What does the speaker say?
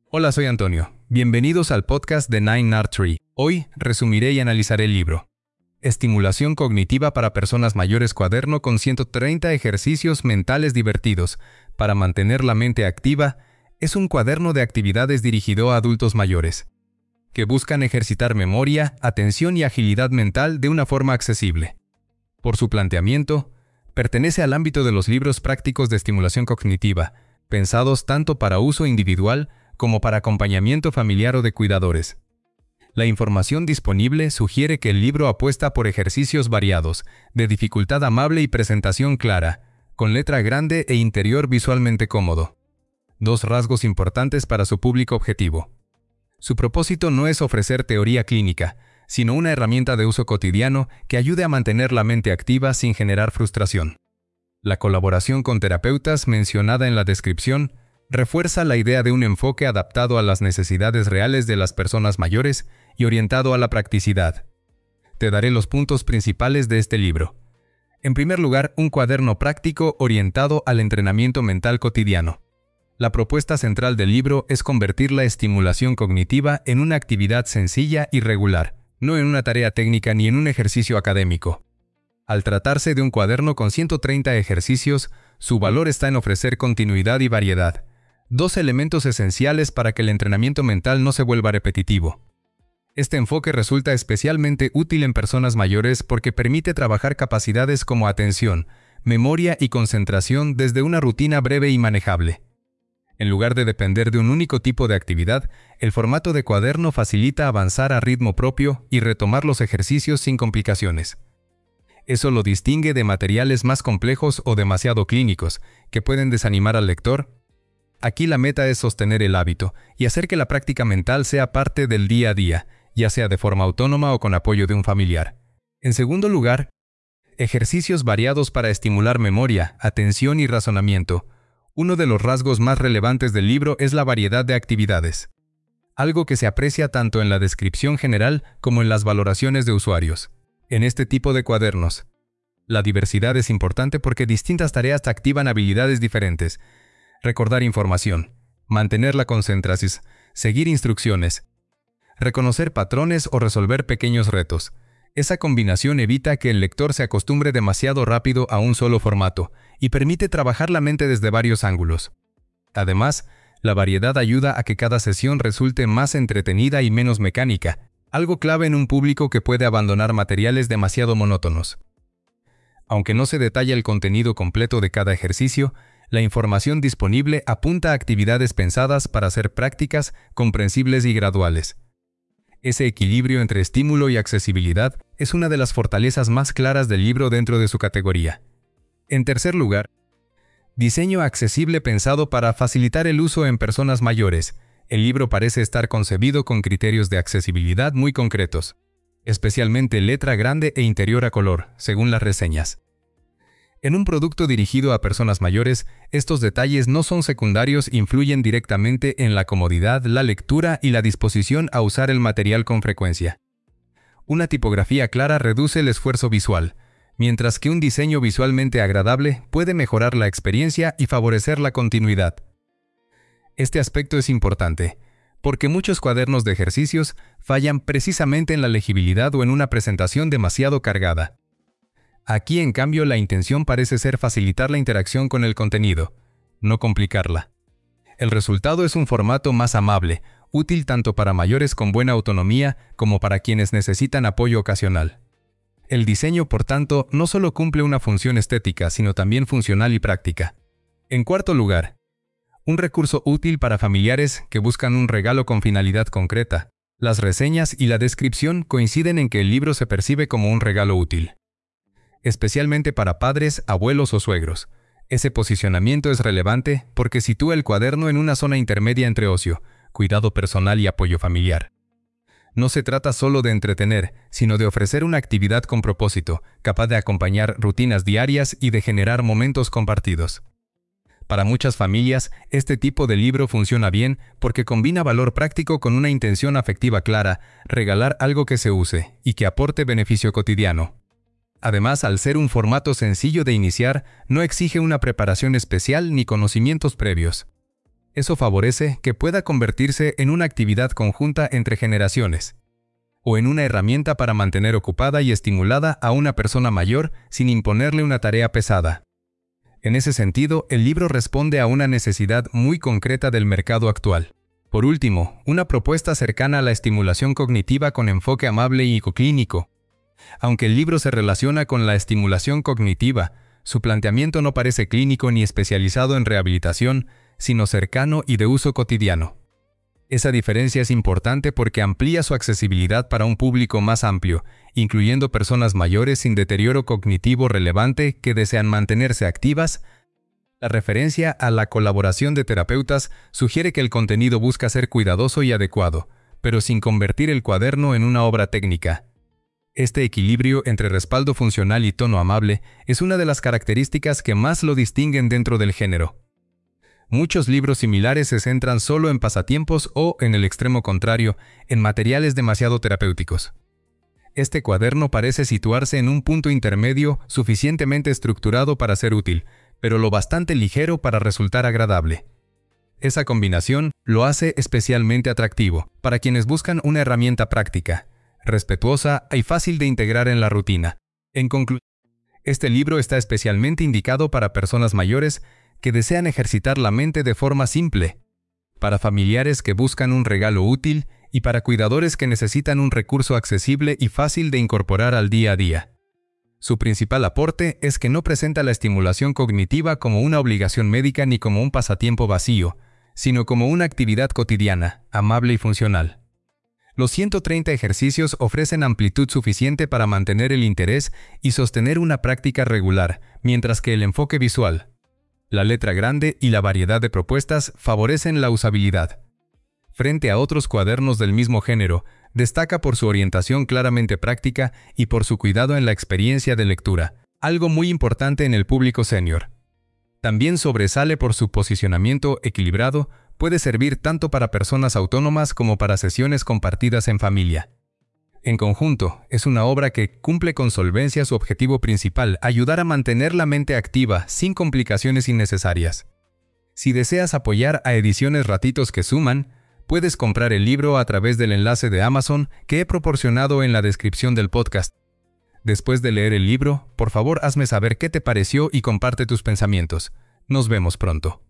Hola, soy Antonio. Bienvenidos al podcast de Nine Art Tree. Hoy resumiré y analizaré el libro Estimulación Cognitiva para Personas Mayores, cuaderno con 130 ejercicios mentales divertidos para mantener la mente activa. Es un cuaderno de actividades dirigido a adultos mayores que buscan ejercitar memoria, atención y agilidad mental de una forma accesible. Por su planteamiento, pertenece al ámbito de los libros prácticos de estimulación cognitiva, pensados tanto para uso individual como para acompañamiento familiar o de cuidadores. La información disponible sugiere que el libro apuesta por ejercicios variados, de dificultad amable y presentación clara, con letra grande e interior visualmente cómodo. Dos rasgos importantes para su público objetivo. Su propósito no es ofrecer teoría clínica, sino una herramienta de uso cotidiano que ayude a mantener la mente activa sin generar frustración. La colaboración con terapeutas mencionada en la descripción refuerza la idea de un enfoque adaptado a las necesidades reales de las personas mayores y orientado a la practicidad. Te daré los puntos principales de este libro. En primer lugar, un cuaderno práctico orientado al entrenamiento mental cotidiano. La propuesta central del libro es convertir la estimulación cognitiva en una actividad sencilla y regular, no en una tarea técnica ni en un ejercicio académico. Al tratarse de un cuaderno con 130 ejercicios, su valor está en ofrecer continuidad y variedad, dos elementos esenciales para que el entrenamiento mental no se vuelva repetitivo. Este enfoque resulta especialmente útil en personas mayores porque permite trabajar capacidades como atención, memoria y concentración desde una rutina breve y manejable. En lugar de depender de un único tipo de actividad, el formato de cuaderno facilita avanzar a ritmo propio y retomar los ejercicios sin complicaciones. Eso lo distingue de materiales más complejos o demasiado clínicos, que pueden desanimar al lector. Aquí la meta es sostener el hábito y hacer que la práctica mental sea parte del día a día, ya sea de forma autónoma o con apoyo de un familiar. En segundo lugar, ejercicios variados para estimular memoria, atención y razonamiento. Uno de los rasgos más relevantes del libro es la variedad de actividades, algo que se aprecia tanto en la descripción general como en las valoraciones de usuarios. En este tipo de cuadernos, la diversidad es importante porque distintas tareas activan habilidades diferentes. Recordar información, mantener la concentración, seguir instrucciones, reconocer patrones o resolver pequeños retos. Esa combinación evita que el lector se acostumbre demasiado rápido a un solo formato y permite trabajar la mente desde varios ángulos. Además, la variedad ayuda a que cada sesión resulte más entretenida y menos mecánica, algo clave en un público que puede abandonar materiales demasiado monótonos. Aunque no se detalla el contenido completo de cada ejercicio, la información disponible apunta a actividades pensadas para ser prácticas, comprensibles y graduales. Ese equilibrio entre estímulo y accesibilidad es una de las fortalezas más claras del libro dentro de su categoría. En tercer lugar, diseño accesible pensado para facilitar el uso en personas mayores. El libro parece estar concebido con criterios de accesibilidad muy concretos, especialmente letra grande e interior a color, según las reseñas. En un producto dirigido a personas mayores, estos detalles no son secundarios, influyen directamente en la comodidad, la lectura y la disposición a usar el material con frecuencia. Una tipografía clara reduce el esfuerzo visual, mientras que un diseño visualmente agradable puede mejorar la experiencia y favorecer la continuidad. Este aspecto es importante, porque muchos cuadernos de ejercicios fallan precisamente en la legibilidad o en una presentación demasiado cargada. Aquí, en cambio, la intención parece ser facilitar la interacción con el contenido, no complicarla. El resultado es un formato más amable, útil tanto para mayores con buena autonomía como para quienes necesitan apoyo ocasional. El diseño, por tanto, no solo cumple una función estética, sino también funcional y práctica. En cuarto lugar, un recurso útil para familiares que buscan un regalo con finalidad concreta. Las reseñas y la descripción coinciden en que el libro se percibe como un regalo útil, especialmente para padres, abuelos o suegros. Ese posicionamiento es relevante porque sitúa el cuaderno en una zona intermedia entre ocio, cuidado personal y apoyo familiar. No se trata solo de entretener, sino de ofrecer una actividad con propósito, capaz de acompañar rutinas diarias y de generar momentos compartidos. Para muchas familias, este tipo de libro funciona bien porque combina valor práctico con una intención afectiva clara, regalar algo que se use y que aporte beneficio cotidiano. Además, al ser un formato sencillo de iniciar, no exige una preparación especial ni conocimientos previos. Eso favorece que pueda convertirse en una actividad conjunta entre generaciones, o en una herramienta para mantener ocupada y estimulada a una persona mayor sin imponerle una tarea pesada. En ese sentido, el libro responde a una necesidad muy concreta del mercado actual. Por último, una propuesta cercana a la estimulación cognitiva con enfoque amable y clínico. Aunque el libro se relaciona con la estimulación cognitiva, su planteamiento no parece clínico ni especializado en rehabilitación, sino cercano y de uso cotidiano. Esa diferencia es importante porque amplía su accesibilidad para un público más amplio, incluyendo personas mayores sin deterioro cognitivo relevante que desean mantenerse activas. La referencia a la colaboración de terapeutas sugiere que el contenido busca ser cuidadoso y adecuado, pero sin convertir el cuaderno en una obra técnica. Este equilibrio entre respaldo funcional y tono amable es una de las características que más lo distinguen dentro del género. Muchos libros similares se centran solo en pasatiempos o, en el extremo contrario, en materiales demasiado terapéuticos. Este cuaderno parece situarse en un punto intermedio suficientemente estructurado para ser útil, pero lo bastante ligero para resultar agradable. Esa combinación lo hace especialmente atractivo para quienes buscan una herramienta práctica, respetuosa y fácil de integrar en la rutina. En conclusión, este libro está especialmente indicado para personas mayores que desean ejercitar la mente de forma simple, para familiares que buscan un regalo útil y para cuidadores que necesitan un recurso accesible y fácil de incorporar al día a día. Su principal aporte es que no presenta la estimulación cognitiva como una obligación médica ni como un pasatiempo vacío, sino como una actividad cotidiana, amable y funcional. Los 130 ejercicios ofrecen amplitud suficiente para mantener el interés y sostener una práctica regular, mientras que el enfoque visual, la letra grande y la variedad de propuestas favorecen la usabilidad. Frente a otros cuadernos del mismo género, destaca por su orientación claramente práctica y por su cuidado en la experiencia de lectura, algo muy importante en el público senior. También sobresale por su posicionamiento equilibrado, puede servir tanto para personas autónomas como para sesiones compartidas en familia. En conjunto, es una obra que cumple con solvencia su objetivo principal, ayudar a mantener la mente activa sin complicaciones innecesarias. Si deseas apoyar a Ediciones Ratitos que Suman, puedes comprar el libro a través del enlace de Amazon que he proporcionado en la descripción del podcast. Después de leer el libro, por favor hazme saber qué te pareció y comparte tus pensamientos. Nos vemos pronto.